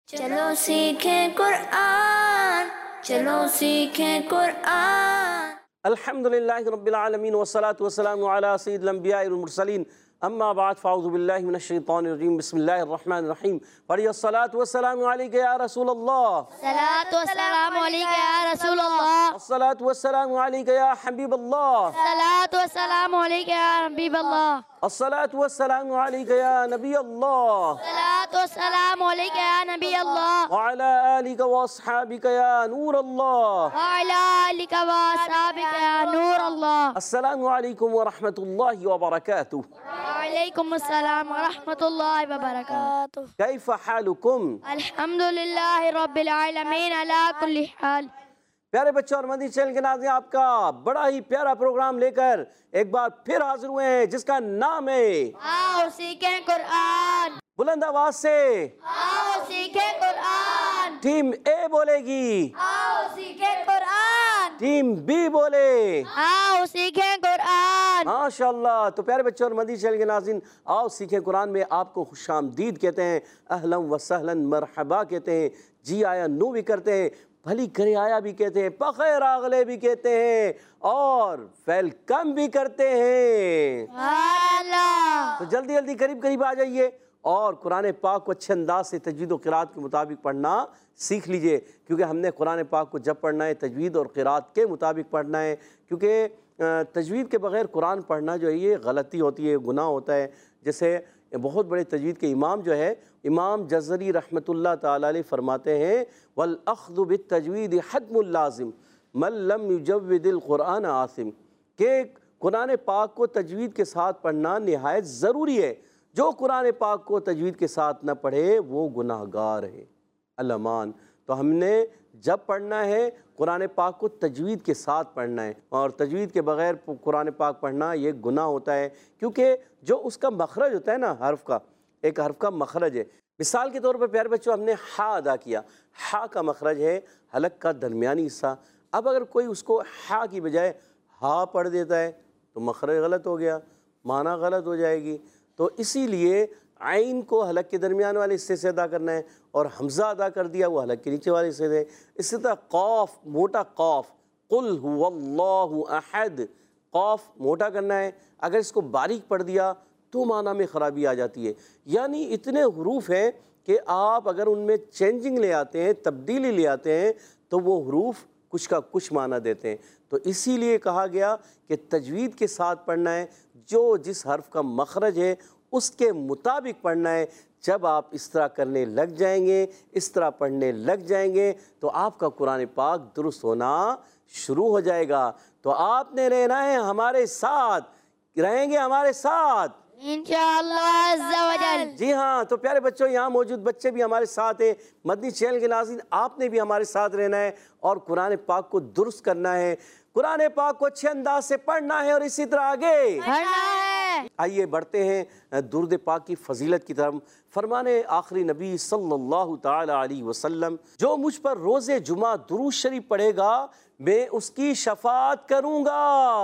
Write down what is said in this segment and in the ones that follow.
चलो सीखें कुरान, चलो सीखें कुरान। अल्हम्दुलिल्लाहि रब्बिल आलमीन वस्सलातु वस्सलामु अला सय्यिदिल अंबियाइ वल मुरसलीन अम्मा बाद फ़अऊज़ु बिल्लाहि मिनश शैतानिर रजीम बिस्मिल्लाहिर रहमानिर रहीम। पढ़िए अस्सलातु वस्सलामु अलैका या रसूल अल्लाह, सलातु वस्सलामु अलैका या रसूल अल्लाह, अस्सलातु वस्सलामु अलैका या हबीब अल्लाह, सलातु वस्सलामु अलैका या हबीब अल्लाह, अस्सलातु वस्सलामु अलैका या नबी अल्लाह, सलातु वस्सलामु अलैका या नबी अल्लाह, व अला आलिका व अस्हाबिका या नूर अल्लाह, व अला आलिका व अस्हाबिका या नूर अल्लाह। अस्सलामु अलैकुम व रहमतुल्लाहि व बरकातुहू। वालेकुम अस्सलाम व रहमतुल्लाहि व बरकातुहू। कैफ़ हालुकुम? अल्हम्दुलिल्लाहि रब्बिल आलमीन अला कुल्ली हाल। प्यारे बच्चों और मदनी चैनल के नाज़रीन, आपका बड़ा ही प्यारा प्रोग्राम लेकर एक बार फिर हाजिर हुए हैं जिसका नाम है आओ सीखें कुरान, बुलंद आवाज से आओ सीखें कुरान, टीम ए बोलेगी, आओ सीखें कुरान, टीम बी बोले। आओ सीखें कुरान। माशाअल्लाह। तो प्यारे बच्चों और मदनी चैनल के नाज़रीन, आओ सीखें कुरान में आपको खुशामदीद कहते हैं, अहलन व सहलन मरहबा कहते हैं, जी आया नू भी करते हैं, भली करे आया भी कहते हैं, बखैर आगले भी कहते हैं और वेलकम भी करते हैं। अल्लाह। तो जल्दी जल्दी करीब करीब आ जाइए और कुरान पाक को अच्छे अंदाज से तजवीद और क़िरात के मुताबिक पढ़ना सीख लीजिए, क्योंकि हमने कुरान पाक को जब पढ़ना है तजवीद और क़िरात के मुताबिक पढ़ना है, क्योंकि तजवीद के बग़ैर कुरान पढ़ना जो है ये गलती होती है, गुनाह होता है। जैसे बहुत बड़े तजवीद के इमाम जो है इमाम जज़री रहमतुल्लाह ताला अलैह फरमाते हैं, वल अख़्ज़ु बित तजवीद हत्मुल लाज़िम मन लम युजव्विदिल कुरान आसिम, कि कुरान पाक को तजवीद के साथ पढ़ना नहायत ज़रूरी है। जो कुरान पाक को तजवीद के साथ न पढ़े वो गुनाहगार है। अल्लाह मान। तो हमने जब पढ़ना है कुरान पाक को तजवीद के साथ पढ़ना है, और तजवीद के बग़ैर कुरान पाक पढ़ना ये गुनाह होता है, क्योंकि जो उसका मखरज होता है ना, हर्फ का, एक हर्फ का मखरज है। मिसाल के तौर पर प्यारे बच्चों, हमने हा अदा किया, हा का मखरज है हलक का दरमियानी हिस्सा। अब अगर कोई उसको हा की बजाय हा पढ़ देता है तो मखरज गलत हो गया, माना गलत हो जाएगी। तो इसीलिए आइन को हलक के दरमियान वाले हिस्से से अदा करना है, और हमज़ा अदा कर दिया वो हलक के नीचे वाले हिस्से से। इसी तरह कौफ, मोटा कौफ, कुल हुवल्लाहु अहद, कौफ मोटा करना है। अगर इसको बारीक पढ़ दिया तो माना में ख़राबी आ जाती है। यानी इतने हरूफ हैं कि आप अगर उनमें चेंजिंग ले आते हैं, तब्दीली ले आते हैं, तो वो हरूफ कुछ का कुछ माना देते हैं। तो इसीलिए कहा गया कि तजवीद के साथ पढ़ना है, जो जिस हर्फ का मखरज है उसके मुताबिक पढ़ना है। जब आप इस तरह करने लग जाएंगे, इस तरह पढ़ने लग जाएंगे, तो आपका कुरान पाक दुरुस्त होना शुरू हो जाएगा। तो आपने रहना है हमारे साथ, रहेंगे हमारे साथ इंशाअल्लाह अज़्ज़ा वजल। जी हाँ। तो प्यारे बच्चों, यहाँ मौजूद बच्चे भी हमारे साथ हैं, मदनी चैनल के नाज़रीन आपने भी हमारे साथ रहना है और कुरान पाक को दुरुस्त करना है, कुरान पाक को अच्छे अंदाज से पढ़ना है और इसी तरह आगे पढ़ना है। आइए बढ़ते हैं दुरूद पाक की फजीलत की तरफ। फरमाने आखिरी नबी सल्लल्लाहु ताला अलैहि वसल्लम, जो मुझ पर रोज़े जुमा दुरूद शरीफ पढ़ेगा मैं उसकी शफाअत करूँगा।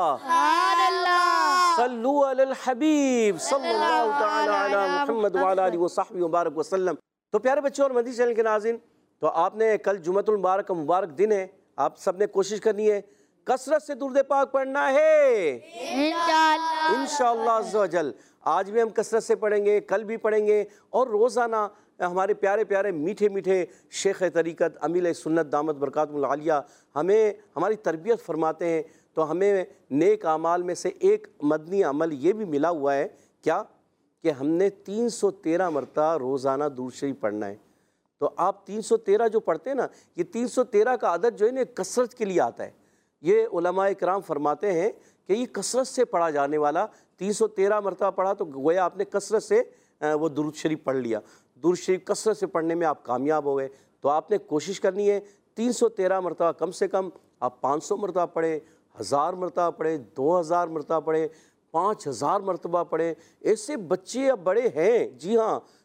सल्लु अलल हबीब सल्लल्लाहु ताला अला मुहम्मद व अला आलिहि व सहबिहि व बारक वसल्लम। तो प्यारे बच्चों और मदनी चैनल के नाज़रीन, तो आपने कल जुमतुल मुबारक का मुबारक दिन है, आप सब ने कोशिश करनी है कसरत से दुरूद पाक पढ़ना है इंशाअल्लाह अज़्ज़ा वजल। आज भी हम कसरत से पढ़ेंगे, कल भी पढ़ेंगे, और रोज़ाना हमारे प्यारे प्यारे मीठे मीठे शेख तरीक़त अमील सुन्नत दामत बरकातुहुल आलिया हमें हमारी तरबियत फरमाते हैं। तो हमें नेक आमाल में से एक मदनी अमल ये भी मिला हुआ है, क्या कि हमने 313 मरतबा रोज़ाना दुरूद शरीफ पढ़ना है। तो आप 313 जो पढ़ते हैं ना, ये 313 का अदद जो है ना कसरत के लिए आता है। ये उलमाए किराम फरमाते हैं कि ये कसरत से पढ़ा जाने वाला, 313 मरतबा पढ़ा तो गोया आपने कसरत से वो दुरूद शरीफ पढ़ लिया। दुरूद शरीफ कसरत से पढ़ने में आप कामयाब हो गए। तो आपने कोशिश करनी है 313 मरतबा, कम से कम आप 500 मरतबा पढ़ें, 1000 मरतबा पढ़ें, 2000 मरतबा पढ़ें, 5000 मरतबा पढ़ें। ऐसे बच्चे अब बड़े हैं, जी हाँ,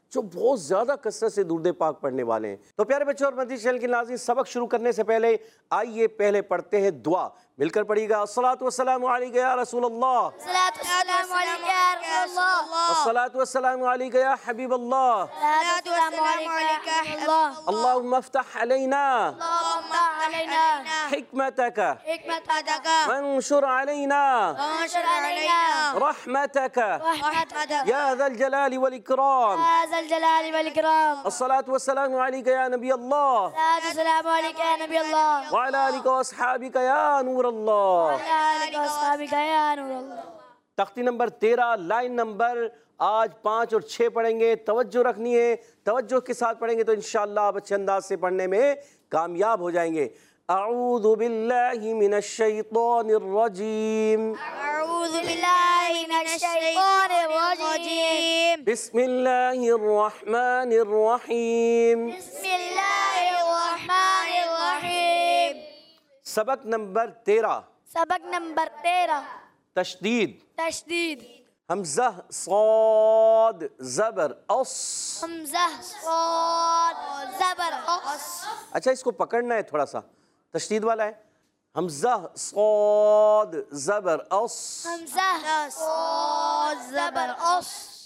جو بہت زیادہ کثرت سے درود پاک پڑھنے والے ہیں۔ تو پیارے بچوں اور مدنی چینل کے ناظرین، سبق شروع کرنے سے پہلے آئیے پہلے پڑھتے ہیں دعا، مل کر پڑھیے گا۔ الصلاۃ والسلام علیک یا رسول اللہ، السلام علیکم یا رسول اللہ، الصلاۃ والسلام علیک یا حبیب اللہ، السلام علیکم یا حبیب اللہ، اللہم افتح علینا اللہم علینا حکمتک حکمتک وانشر علینا وانشر علینا رحمتک رحمتک یا ذا الجلال والاکرام۔ یا ذا الجلال والاکرام، الصلاۃ والسلام علیک یا نبی اللہ السلام علیکم یا نبی اللہ، وعلی آلک واصحابک یا نور اللہ۔ وعلی آلک واصحابک یا نور اللہ۔ تختی نمبر 13 لائن نمبر آج 5 اور 6 پڑھیں گے، توجہ رکھنی ہے، توجہ کے ساتھ پڑھیں گے تو انشاءاللہ آپ اچھے انداز سے پڑھنے میں کامیاب ہو جائیں گے۔ اعوذ باللہ من الشیطان الرجیم، اعوذ باللہ من الشیطان الرجیم، بسم اللہ الرحمن الرحیم۔ بسم اللہ الرحمن الرحیم۔ سبق نمبر 13، سبق نمبر 13، تشدید، تشدید، حمزہ صاد زبر اس۔ حمزہ صاد زبر اس، اچھا اس کو پکڑنا ہے تھوڑا سا، تشدید والا ہے، حمزہ صاد زبر اس، حمزہ صاد زبر اس،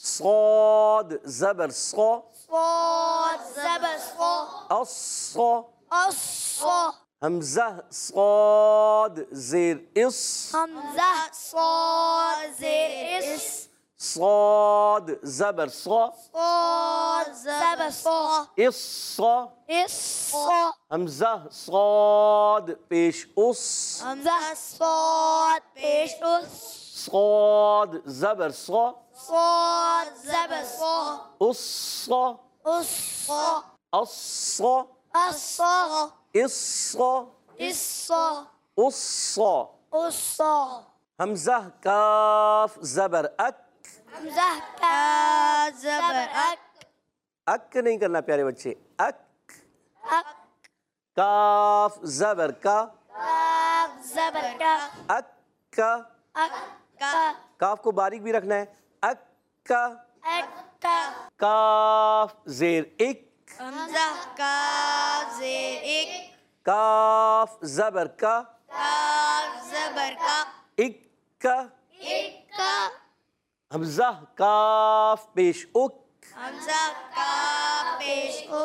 صاد زبر صا، صاد زبر صا، الصا، اس، حمزہ صاد زیر اس، حمزہ صاد زیر اس، صاد زبر صا، صاد زبر صا، الصا، اس، حمزہ صاد پیش اس، حمزہ صاد پیش اس، صاد زبر صا، صاد زبر صا، الصا، اس، الصا، الصا، الصا، الصا، الصا، الصا، حمزہ کاف زبر اک، حمزہ کا زبر اک، اک نہیں کرنا پیارے بچے، اک، اک، کاف زبر کا، کاف زبر کا، اک کا، اک کا، کاف کو باریک بھی رکھنا ہے، اک کا، اک کا، کاف زیر ایک، حمزہ کا زیر ایک، کاف زبر کا، کاف زبر کا، اک کا، ایک کا، حمزہ کاف پیش اک، حمزہ کا پیش او،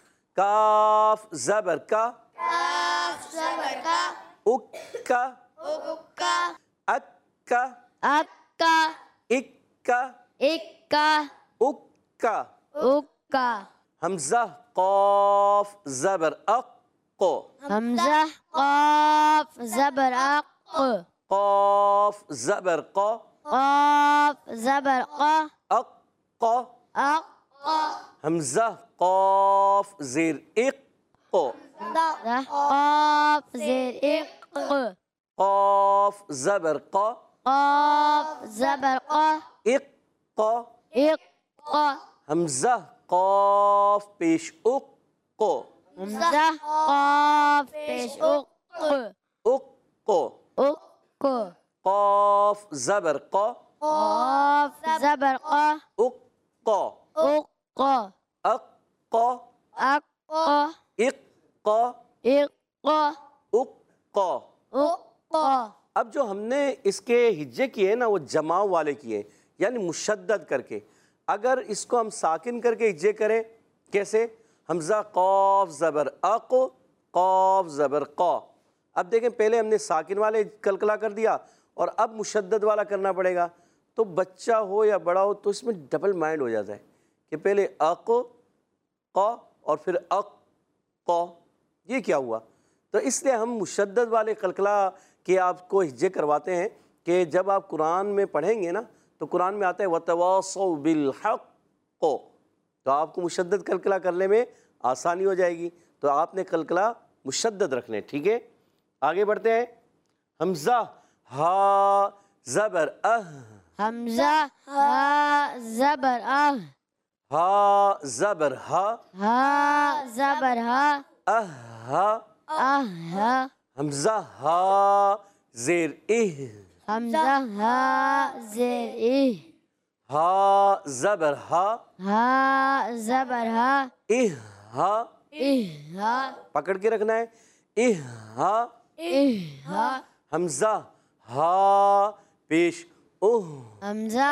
کاف زبر کا، کاف زبر کا، اک کا، اک کا، اک کا، اک کا، اک کا، ایک کا، اک کا، اک کا، حمزہ قاف زبر اق، حمزہ قاف زبر اق، قاف زبر قا، قاف زبر قا، اق، اق، حمزہ قاف زیر اق، قاف زیر اق، قاف زبر قا، قاف زبر قا، اق، اق، حمزہ قاف پیش اق، حمزہ قاف پیش اق، اق، اق، قاف زبر قا، قاف زبر قا، اق، اق، اق، اق، اق، اق، اق۔ اق، اب جو ہم نے اس کے ہجے کیے نا وہ جماؤ والے کیے، یعنی مشدد کر کے۔ اگر اس کو ہم ساکن کر کے ہجے کریں کیسے؟ حمزہ قاف زبر اق، قاف زبر قا۔ اب دیکھیں پہلے ہم نے ساکن والے کلکلا کر دیا اور اب مشدد والا کرنا پڑے گا، تو بچہ ہو یا بڑا ہو تو اس میں ڈبل مائنڈ ہو جاتا ہے کہ پہلے اق، قا اور پھر اق، قا، یہ کیا ہوا؟ تو اس لیے ہم مشدد والے قلقلہ کے آپ کو ہجے کرواتے ہیں کہ جب آپ قرآن میں پڑھیں گے نا تو قرآن میں آتا ہے وَتَوَاصَوْا بِالْحَقِّ، تو آپ کو مشدد قلقلہ کرنے میں آسانی ہو جائے گی، تو آپ نے قلقلہ مشدد رکھنے، ٹھیک ہے؟ آگے بڑھتے ہیں۔ حمزہ ہا زبر اہ، حمزہ ہا زبر اہ، ہا زبر ہا، ہا زبر ہا، اہ ہا، اہ، حمزہ ہا زیر اہ، حمزہ ہا زیر اہ، ہا زبر ہا، ہا زبر ہا، اہ ہا، اہ ہا، پکڑ کے رکھنا ہے، اہ ہا، اہ ہا، حمزہ ہا پیش اوہ، حمزہ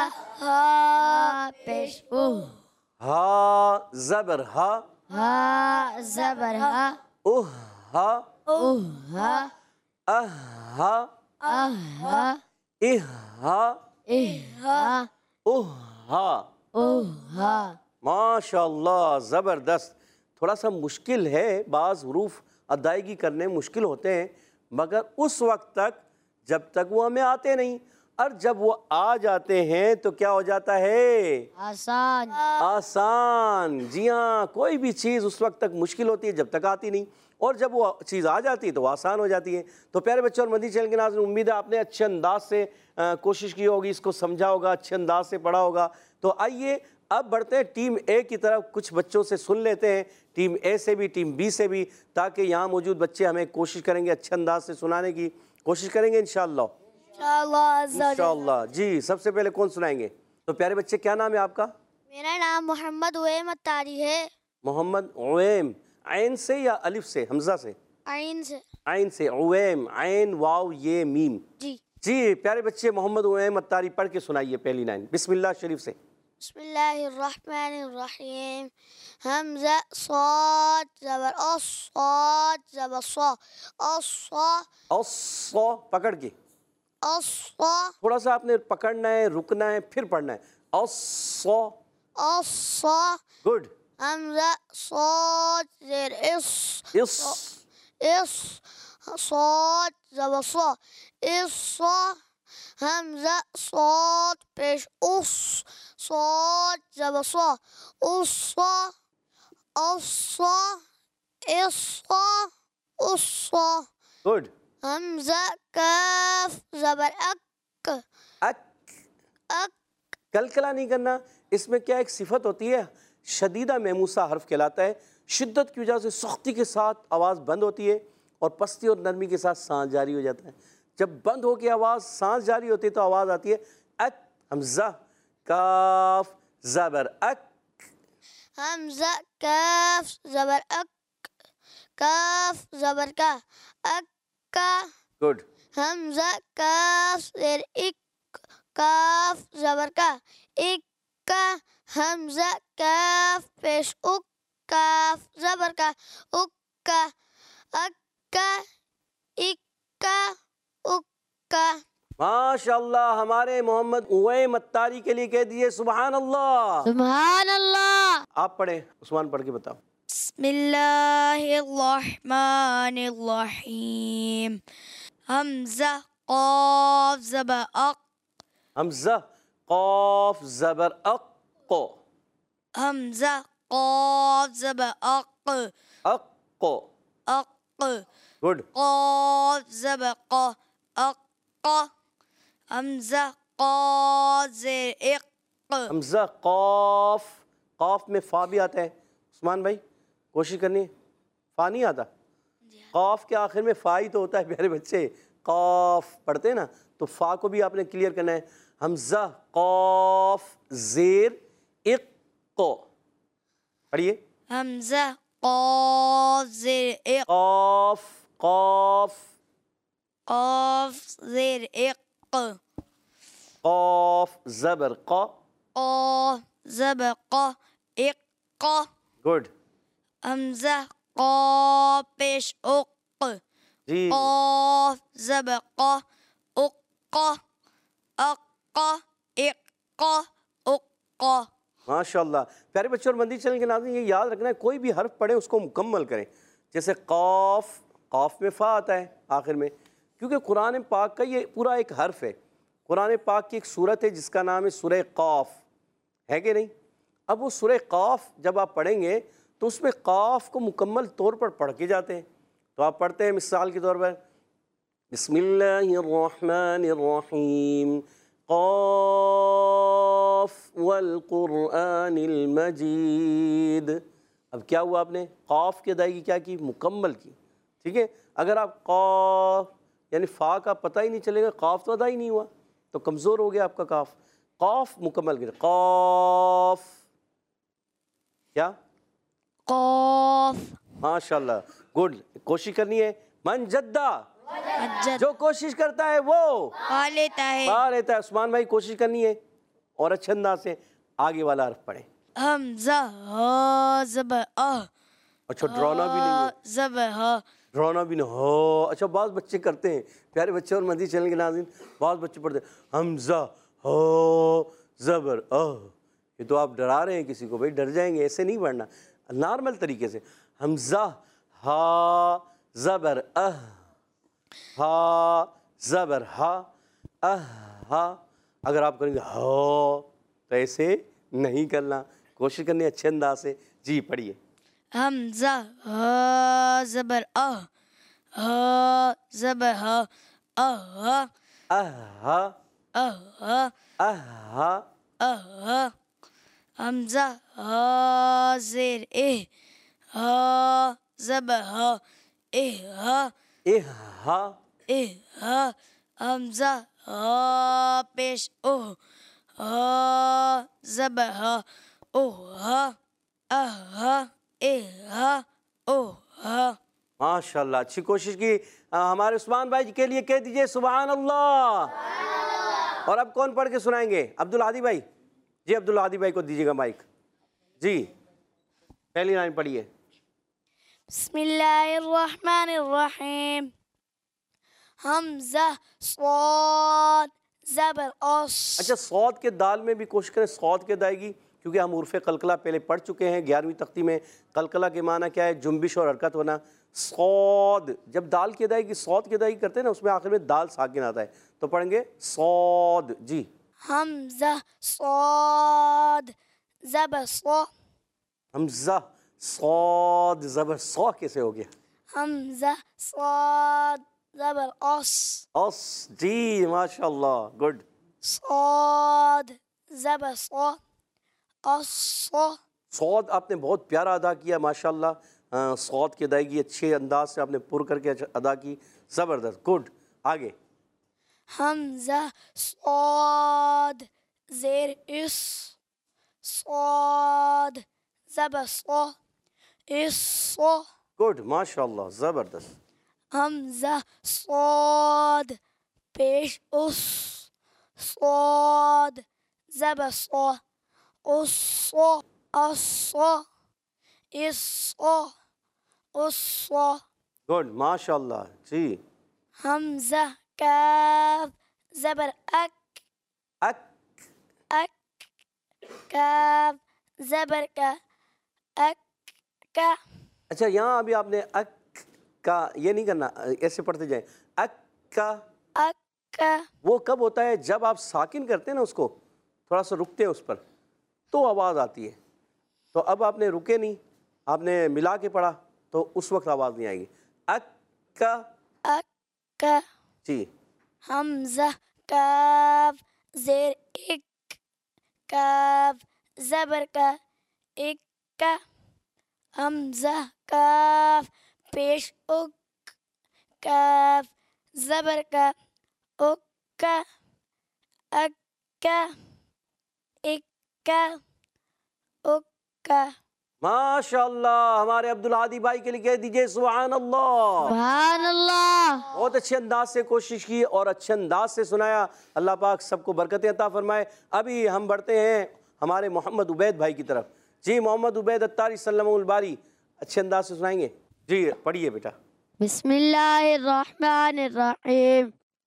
ہا پیش اوہ، ہا زبر ہا، ہا زبر ہا، اوہ ہا، اوہ ہا، اہ ہا، اہ ہا، اہ ہا، اہ ہا، اوہ ہا۔ اوہ ہا۔ ماشاء اللہ زبردست۔ تھوڑا سا مشکل ہے، بعض حروف ادائیگی کرنے مشکل ہوتے ہیں، مگر اس وقت تک جب تک وہ ہمیں آتے نہیں، اور جب وہ آ جاتے ہیں تو کیا ہو جاتا ہے؟ آسان۔ آسان۔ جی ہاں، کوئی بھی چیز اس وقت تک مشکل ہوتی ہے جب تک آتی نہیں، اور جب وہ چیز آ جاتی ہے تو وہ آسان ہو جاتی ہے۔ تو پیارے بچوں اور مدنی چینل کے ناظرین، امید ہے آپ نے اچھے انداز سے کوشش کی ہوگی، اس کو سمجھا ہوگا، اچھے انداز سے پڑھا ہوگا۔ تو آئیے اب بڑھتے ہیں ٹیم اے کی طرف، کچھ بچوں سے سن لیتے ہیں، ٹیم اے سے بھی، ٹیم بی سے بھی، تاکہ یہاں موجود بچے ہمیں کوشش کریں گے اچھے انداز سے سنانے کی کوشش کریں گے انشاءاللہ۔ انشاءاللہ۔ جی سب سے پہلے کون سنائیں گے؟ تو پیارے بچے کیا نام ہے آپ کا؟ میرا نام محمد اویم اتاری ہے۔ محمد اویم، عین سے یا الف سے، حمزہ سے؟ عین سے۔ عین سے، اویم، عین واو یہ میم۔ جی۔ جی پیارے بچے محمد اویم اتاری پڑھ کے سنائیے پہلی لائن، بسم اللہ شریف سے۔ بسم اللہ الرحمن الرحیم۔ حمزہ صاد زبر اس، صاد زبر صا، الصا، الصا، پکڑ کے الصا، تھوڑا سا آپ نے پکڑنا ہے، رکنا ہے، پھر پڑھنا ہے، الصا، الصا۔ گڈ۔ حمزہ صاد زیر اس، اس، اس، صاد زبر صا، الصا۔ حمزہ صاد پیش اس، صاد زبر صا، الصا، الصا، الصا، الصا۔ گڈ۔ حمزہ کاف زبر اک، اک، اک، کلکلا نہیں کرنا، اس میں کیا ایک صفت ہوتی ہے، شدیدہ محموسہ حرف کہلاتا ہے، شدت کی وجہ سے سختی کے ساتھ آواز بند ہوتی ہے، اور پستی اور نرمی کے ساتھ سانس جاری ہو جاتا ہے۔ جب بند ہو کے آواز سانس جاری ہوتی ہے تو آواز آتی ہے اک، حمزہ کاف زبر اک۔ حمزہ کاف زبر اک، کاف زبر کا، اک کا۔ گڈ۔ حمزہ کاف زیر اک، کاف زبر کا، اک کا۔ حمزہ کاف پیش اک، کاف زبر کا، اک کا، اک کا، اک کا، اک کا۔ ماشاءاللہ، ہمارے محمد اویم اتاری کے لیے کہہ دیجئے سبحان اللہ۔ سبحان اللہ۔ آپ پڑھیں، عثمان پڑھ کے بتاؤ۔ بسم اللہ الرحمن الرحیم۔ حمزہ قاف زبر اق، حمزہ قاف زبر اق، حمزہ قاف زبر اق، اق، اق، گڈ۔ قاف زبر قا، اق۔ حمزہ قاف زیر اق، حمزہ قاف، قاف میں فا بھی آتا ہے، عثمان بھائی کوشش کرنی ہے، فا نہیں آتا؟ قاف کے آخر میں فا ہی تو ہوتا ہے پیارے بچے، قاف پڑھتے ہیں نا، تو فا کو بھی آپ نے کلیئر کرنا ہے۔ حمزہ قاف زیر اق، پڑھیے۔ حمزہ قاف زیر اق، قاف، قاف، قاف زیر اق، قاف زبر قا، قاف زبر قا، اق۔ گڈ۔ حمزہ قاف پیش اق، جی قاف زبر قا، اق، اق، اق، اق۔ ماشاءاللہ۔ پیارے بچوں اور مدنی چینل کے ناظرین، یہ یاد رکھنا ہے کوئی بھی حرف پڑھیں اس کو مکمل کریں، جیسے قاف، قاف میں فا آتا ہے آخر میں، کیونکہ قرآن پاک کا یہ پورا ایک حرف ہے۔ قرآن پاک کی ایک سورت ہے جس کا نام ہے سورہ قاف، ہے کہ نہیں؟ اب وہ سورہ قاف جب آپ پڑھیں گے تو اس میں قاف کو مکمل طور پر پڑھ کے جاتے ہیں، تو آپ پڑھتے ہیں مثال کے طور پر بسم اللہ الرحمن الرحیم، قاف والقرآن المجید۔ اب کیا ہوا، آپ نے قاف کی ادائیگی کیا کی؟ مکمل کی، ٹھیک ہے۔ اگر آپ قاف یعنی فا کا پتہ ہی نہیں چلے گا، قاف تو ادا ہی نہیں ہوا، تو کمزور ہو گیا آپ کا قاف۔ قاف مکمل کریں، قاف، کیا؟ قاف. ماشاءاللہ، گڈ. کوشش کرنی ہے. من جدہ، مجد. جو کوشش کرتا ہے وہ پا لیتا ہے. پا لیتا ہے. عثمان بھائی کوشش کرنی ہے اور اچھے انداز سے آگے والا حرف پڑھیں. حمزہ ہا زبر آہ. اچھا ڈرانا بھی نہیں ہے، زبر ہا. ڈرانا بھی نہیں ہو. اچھا بعض بچے کرتے ہیں، پیارے بچے اور مدنی چینل کے ناظرین، بعض بچے پڑھتے ہیں حمزہ ہو زبر آہ. یہ تو آپ ڈرا رہے ہیں کسی کو. بھائی ڈر جائیں گے، ایسے نہیں پڑھنا، نارمل طریقے سے. حمزہ ہا زبر اہ، ہا زبر ہا، اہ ہا. اگر آپ کریں گے ہو تو ایسے نہیں کرنا، کوشش کرنی ہے اچھے انداز سے. جی پڑھیے. حمزہ ہا زبر آہ. ہا زبر ہا. آہ اہ ہا، آہ اہ ہا، آہ. حمزہ ہا زیر اہ. ہا زبر ہا. اہ اہ ہا، اہ. حمزہ ہا پیش اوہ. ہا زبر ہا. اوہ اہ اہ اوہ. ماشاءاللہ اچھی کوشش کی. ہمارے عثمان بھائی کے لیے کہہ دیجئے سبحان اللہ. اور اب کون پڑھ کے سنائیں گے؟ عبدالہادی بھائی. جی عبدالہادی بھائی کو دیجیے گا مائک. جی پہلی لائن پڑھیے. بسم اللہ الرحمن الرحیم. حمزہ صاد زبر اس. اچھا صاد کے دال میں بھی کوشش کریں صاد کے ادائیگی، کیونکہ ہم عرف قلقلہ پہلے پڑھ چکے ہیں 11ویں تختی میں. قلقلہ کے معنی کیا ہے؟ جنبش اور حرکت ہونا. صاد، جب دال کی ادائیگی صاد کی ادائیگی کرتے ہیں نا، اس میں آخر میں دال ساکن آتا ہے، تو پڑھیں گے صاد. جی حمزہ صاد زبر صا. حمزہ صاد زبر صا کیسے ہو گیا؟ حمزہ صاد زبر اس. اس. جی ماشاءاللہ گڈ. صاد زبر صا. اس. صاد آپ نے بہت پیارا ادا کیا ماشاءاللہ. صاد کی ادائیگی اچھے انداز سے آپ نے پر کر کے ادا کی. زبردست، گڈ. آگے. حمزہ صاد زیر اس. صاد زبر صا. اس. گڈ ماشاءاللہ زبردست. حمزہ صاد پیش اس. صاد زبر صا. اس. اس. اس. اس. گڈ ماشاءاللہ. جی حمزہ کاف زبر اک. اک. اک. کاف زبر کا. اک کا. اچھا یہاں ابھی آپ نے اک کا یہ نہیں کرنا، ایسے پڑھتے جائیں. اک کا. اک کا. وہ کب ہوتا ہے؟ جب آپ ساکن کرتے ہیں نا، اس کو تھوڑا سا رکتے ہیں اس پر، تو آواز آتی ہے. تو اب آپ نے رکے نہیں، آپ نے ملا کے پڑھا تو اس وقت آواز نہیں آئے گی. اک کا. اک کا. جی حمزہ کاف زیر اک. کاف زبر کا. اک کا. حمزہ کاف پیش اک. کاف زبر کا. اک کا. اک کا. اک کا. اک کا. ماشاءاللہ. ہمارے عبدالہادی بھائی کے لیے کہہ دیجئے سبحان اللہ. سبحان اللہ. بہت اچھے انداز سے کوشش کی اور اچھے انداز سے سنایا. اللہ پاک سب کو برکتیں عطا فرمائے. ابھی ہم بڑھتے ہیں ہمارے محمد عبید بھائی کی طرف. جی محمد عبید اتاری سلم الباری اچھے انداز سے سنائیں گے. جی پڑھیے بیٹا. بسم اللہ الرحمن الرحیم.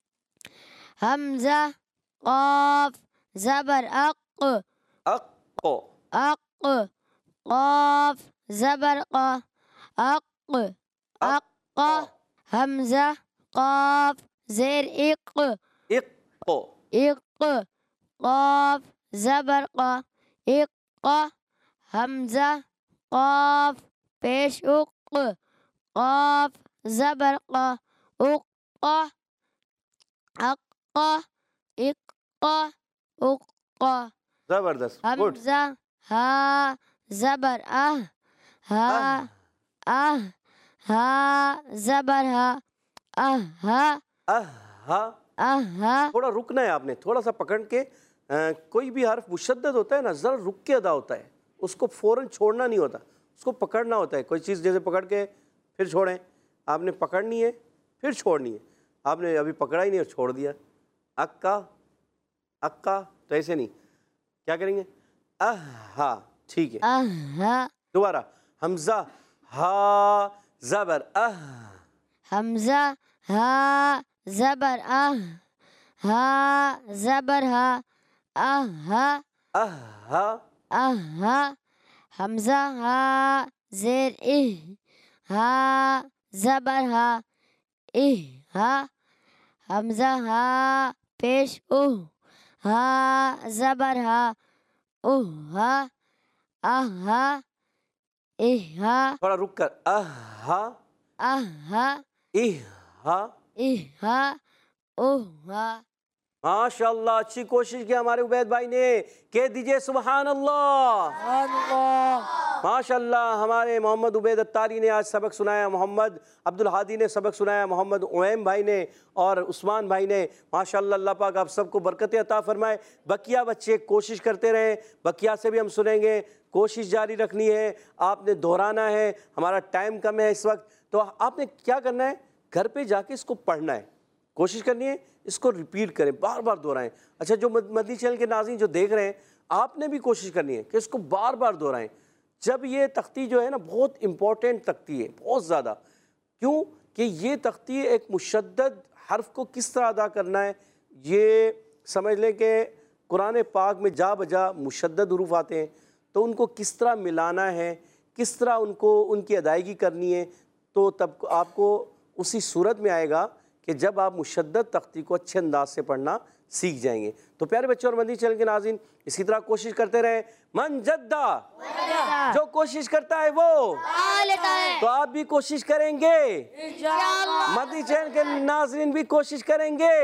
حمزہ قاف زبر اق. اق. اق. قاف زبر قا. اق. اق. حمزہ قاف زیر اق. اق. اق. قاف زبر قا. اق. حمزہ قاف پیش اق. قاف زبر قا. اق. اق. اق. اق. زبردست. گڈ. حمزہ ہا زبر آہ. ہا. آہ. ہا زبر ہا. آہ. ہا. آہ. تھوڑا رکنا ہے آپ نے، تھوڑا سا پکڑ کے کوئی بھی حرف مشدد ہوتا ہے نا ذرا رک کے ادا ہوتا ہے، اس کو فوراً چھوڑنا نہیں ہوتا، اس کو پکڑنا ہوتا ہے۔ کوئی چیز جیسے پکڑ کے پھر چھوڑیں، آپ نے پکڑنی ہے پھر چھوڑنی ہے، آپ نے ابھی پکڑا ہی نہیں اور چھوڑ دیا، اکا اکا تو ایسے نہیں، کیا کریں گے؟ ہا، ٹھیک ہے۔ دوبارہ حمزہ ہا زبر حمزہ ہا زبر ہا زبر ہا ہا حمزہ ہا زیر ہا زبر ہا حمزہ ہا پیش ہا زبر ہا ہا تھوڑا رک کر ہا ماشاء اللہ، اچھی کوشش کی ہمارے عبید بھائی نے، کہہ دیجئے سبحان اللہ۔ ماشاء اللہ، ہمارے محمد عبید اتاری نے آج سبق سنایا، محمد عبدالہادی نے سبق سنایا، محمد اویم بھائی نے اور عثمان بھائی نے۔ ماشاء اللہ، اللہ پاک آپ سب کو برکتیں عطا فرمائے۔ بقیہ بچے کوشش کرتے رہیں، بقیہ سے بھی ہم سنیں گے، کوشش جاری رکھنی ہے، آپ نے دہرانا ہے۔ ہمارا ٹائم کم ہے اس وقت، تو آپ نے کیا کرنا ہے، گھر پہ جا کے اس کو پڑھنا ہے، کوشش کرنی ہے اس کو ریپیٹ کریں، بار بار دہرائیں۔ اچھا، جو مدنی چینل کے ناظرین جو دیکھ رہے ہیں، آپ نے بھی کوشش کرنی ہے کہ اس کو بار بار دہرائیں۔ جب یہ تختی جو ہے نا بہت امپورٹنٹ تختی ہے، بہت زیادہ، کیوں کہ یہ تختی ایک مشدد حرف کو کس طرح ادا کرنا ہے، یہ سمجھ لیں کہ قرآن پاک میں جا بجا مشدد حروف آتے ہیں، تو ان کو کس طرح ملانا ہے، کس طرح ان کی ادائیگی کرنی ہے، تو تب آپ کو اسی صورت میں آئے گا کہ جب آپ مشدد تختی کو اچھے انداز سے پڑھنا سیکھ جائیں گے۔ تو پیارے بچے اور مدنی چینل کے ناظرین، اسی طرح کوشش کرتے رہیں۔ من جدہ، جو کوشش کرتا ہے وہ، تو آپ بھی کوشش کریں گے، مدنی چینل کے ناظرین بھی کوشش کریں گے۔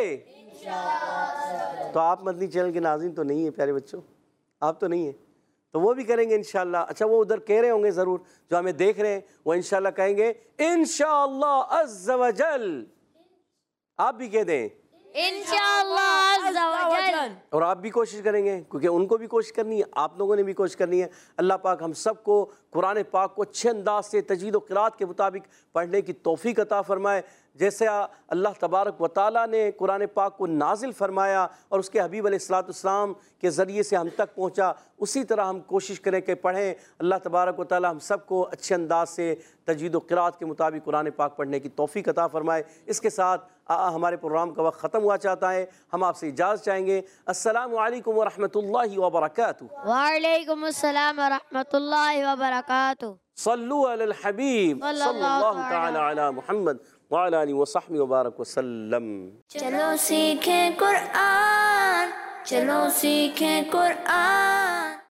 تو آپ مدنی چینل کے ناظرین تو نہیں ہیں پیارے بچوں، آپ تو نہیں ہیں، تو وہ بھی کریں گے انشاءاللہ۔ اچھا، وہ ادھر کہہ رہے ہوں گے ضرور، جو ہمیں دیکھ رہے ہیں، وہ انشاءاللہ کہیں گے انشاءاللہ عز و جل۔ آپ بھی کہہ دیں انشاءاللہ عز و جل، اور آپ بھی کوشش کریں گے، کیونکہ ان کو بھی کوشش کرنی ہے، آپ لوگوں نے بھی کوشش کرنی ہے۔ اللہ پاک ہم سب کو قرآن پاک کو اچھے انداز سے تجوید و قرات کے مطابق پڑھنے کی توفیق عطا فرمائے۔ جیسے اللہ تبارک و تعالیٰ نے قرآن پاک کو نازل فرمایا اور اس کے حبیب علیہ السلام کے ذریعے سے ہم تک پہنچا، اسی طرح ہم کوشش کریں کہ پڑھیں۔ اللہ تبارک و تعالیٰ ہم سب کو اچھے انداز سے تجوید و قرات کے مطابق قرآن پاک پڑھنے کی توفیق عطا فرمائے۔ اس کے ساتھ ہمارے پروگرام کا وقت ختم ہوا چاہتا ہے، ہم آپ سے اجازت چاہیں گے۔ السلام علیکم ورحمۃ اللہ وبرکاتہ۔ وعلیکم السلام ورحمۃ اللہ وبرکاتہ۔ صلو علی الحبیب صلی اللہ تعالی علی محمد وعلی آلہ وصحبہ وبارک وسلم۔ چلو سیکھیں قرآن، چلو سیکھیں قرآن۔